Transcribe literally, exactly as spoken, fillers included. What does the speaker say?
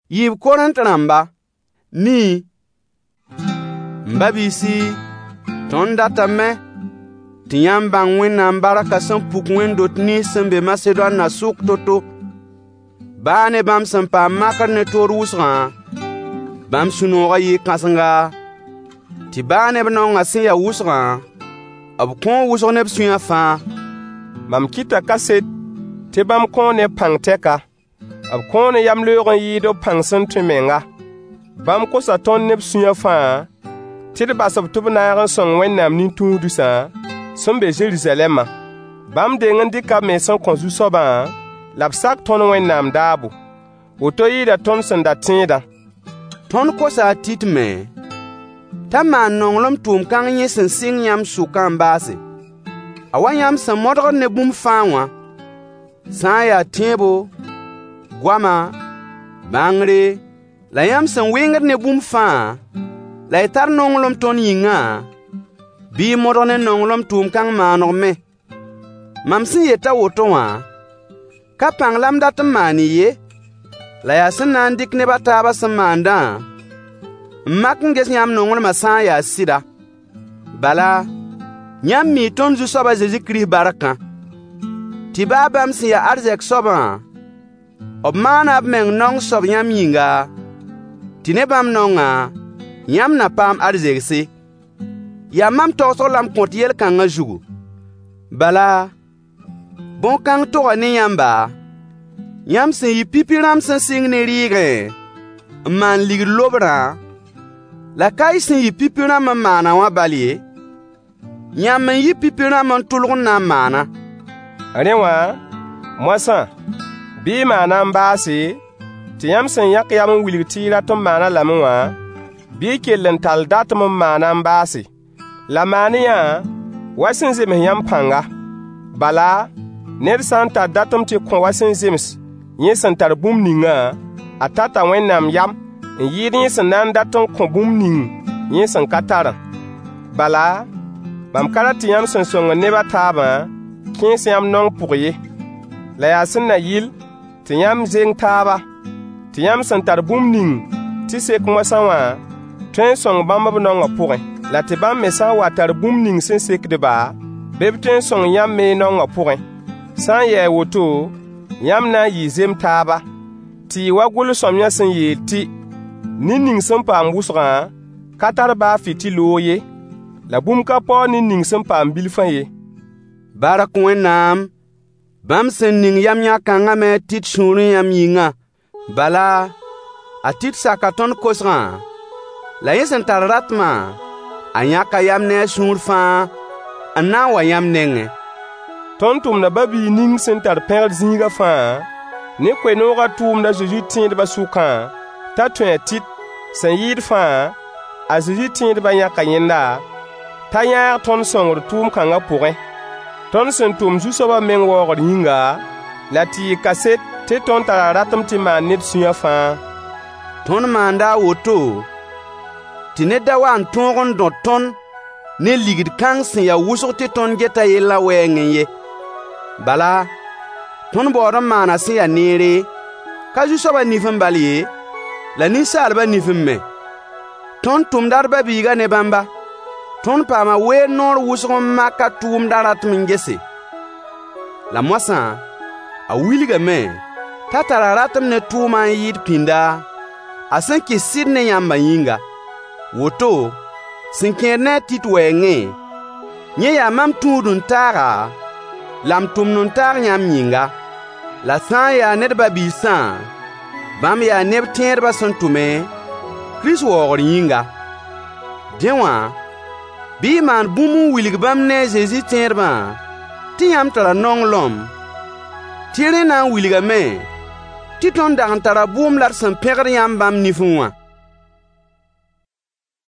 Yib Korint rãmba, ni mbabisi tõnd datame tɩ yãmb bãng Wẽnnaam barka sẽn puk wẽn-dot nins sẽn be Masedoan na sʋk to-to. Baa ne bãmb sẽn paam makr ne toor wʋsgã, bãmb sũ-noogã yɩɩ kãsenga, tɩ baa neb naongã sẽn ya wʋsgã, b kõo wʋsg neb sũyã fãa. Mam kɩta kaset tɩ bãmb kõo ne pãng tɛka, b kõo ne yam-loog n yɩɩd b pãng sẽn tõe menga. Bãmb kosa tõnd neb sũyã fãa tɩ d bas b tɩ b naag n sõng Wẽnnaam nin-tũudisã sẽn be Jerusalɛmã. Bãmb deng n dɩka b me sẽn kõ Zu-soabã la b sak tõnd Wẽnnaam daabo. Woto yɩɩda tõnd sẽn da tẽedã. Tõnd kosa a Tit me t'a maan nonglem tʋʋm kãng yẽ sẽn sɩng yãmb sʋkã n baase. A wa yãmb sẽn modgd ne bũmb fãa wã, sã n yaa tẽebo, goama, bãngre, la yãmb sẽn wɩngd ne bũmb fãa, la y tar nonglem tõnd yĩngã, bɩ y modg ne nonglem tʋʋm kãng maaneg me. Mam sẽn yeta woto wã, ka pãng la m dat n maan y ye, la yaa sẽn na n dɩk neb a taabã sẽn maandã n mak n ges yãmb nonglemã sã n yaa sɩda. Bala, yãmb mii tõnd Zu-soab a Zezi Kirist barkã, tɩ baa bãmb sẽn ya arzɛk soabã, b maana b meng nong soab yãmb yĩnga, tɩ ne bãmb nongã yãmb na paam arzegse. Yaa mam togsg la m kõt yel-kãngã zugu. Bala, bõn-kãng toga ne yãmba, yãmb sẽn yɩ pipi rãmb sẽn sɩng ne rɩɩgẽ n maan ligd lobrã, la ka y sẽn yɩ pipi rãmb n maana wã bal ye, yãmb n yɩ pipi rãmb n tʋlg n na n maana. Rẽ wã, moasã, bɩ y maana n baase, tɩ yãmb sẽn yãk yam n wilg tɩ y rat n maana lame wã, bɩ y kell n tall datem n maana n baase. La maane yã wa sẽn zems yãmb pãnga. Bala, ned sã n tar datem tɩ kõ wa sẽn zems yẽ sẽn tar bũmb ningã, a tata Wẽnnaam yam n yɩɩd yẽ sẽn na n dat n kõ bũmb ning yẽ sẽn ka tarã. Bala, mam ka rat tɩ yãmb sẽn sõng neb a taabã kẽes yãmb nong pʋg ye. La yaa sẽn na yɩl tɩ yãmb zeng taaba, tɩ yãmb sẽn tar bũmb ning tɩ sek moasã wã tõe n sõng bãmb b nongã pʋgẽ. La tɩ bãmb me sã n wa tar bũmb ning sẽn sekdba, bɩ b tõe n sõng yãmb me nongã pʋgẽ. Sã n yɛɛ woto, yãmb na n yɩ zem taaba, tɩ y wa gʋls-sõamyã sẽn yeel tɩ nin ning sẽn paam wʋsgã ka tar baa fɩ tɩ loog ye, la bũmb ka paood nin ning sẽn paam bilfã ye. Bark Wẽnnaam, bãmb sẽn ning yam yã-kãngã me a Tit sũurẽ yãmb yĩngã. Bala, a Tit saka tõnd kosgã, la yẽ sẽn tar ratmã, a yãka yam ne a sũur fãa n na n wa yãmb nengẽ. Tõnd tʋmda ba-bii ning sẽn tar pẽgr zĩigã fãa ne koe-noogã tʋʋmda Zeezi tẽedbã sʋkã t'a tõe a Tit sẽn yɩɩd fãa, a Zeezi tẽedbã yãka yẽnda t'a yãag tõnd sõngd tʋʋm kãngã pʋgẽ. Tõnd sẽn tʋm Zu-soabã meng waoogd yĩnga, la tɩ yɩ kaset tɩ tõnd tara ratem tɩ maan ned sũyã fãa. Tõnd maanda a woto tɩ ned da wa n tõog n dõt tõnd ne ligd kãng sẽn ya wʋsg tɩ tõnd geta yella wɛɛngẽ ye. Bala, tõnd baood n maana sẽn ya neere, ka Zu-soabã nif n bal ye, la ninsaalbã nif n me. Tõnd tʋmda d ba-biigã ne bãmba, tõnd paama weer noor wʋsg n mak a tʋʋmda ratem n gese. La moasã, a wilgame t'a tara ratem ne tʋʋmã n yɩɩd pĩnda, a sẽn kɩs sɩd ne yãmbã yĩnga. Woto, sẽn kẽed ne a Tit wɛɛngẽ, yẽ yaa mam tũud n taaga, la m tʋmd n taag yãmb yĩnga. La sã n yaa ned ba-biisã, bãmb yaa neb tẽedbã sẽn tʋme Kirist waoogr yĩnga. Dẽ wã, bɩ y maan bũmb n wilg bãmb ne a Zeezi tẽedbã tɩ yãmb tara nonglem, tɩ rẽ na n wilgame tɩ tõnd dag n tara bʋʋm la d sẽn pẽgd yãmb bãmb nifẽ wã.